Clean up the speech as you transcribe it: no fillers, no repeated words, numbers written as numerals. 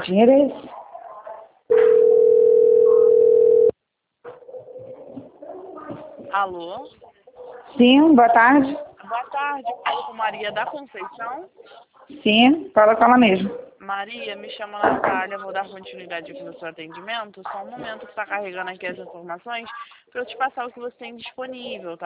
dinheiro é esse? Alô? Sim, boa tarde. Boa tarde, falo com Maria da Conceição. Sim, fala com ela mesmo. Maria, me chama Natália, vou dar continuidade aqui no seu atendimento. Só um momento que está carregando aqui as informações para eu te passar o que você tem disponível, tá?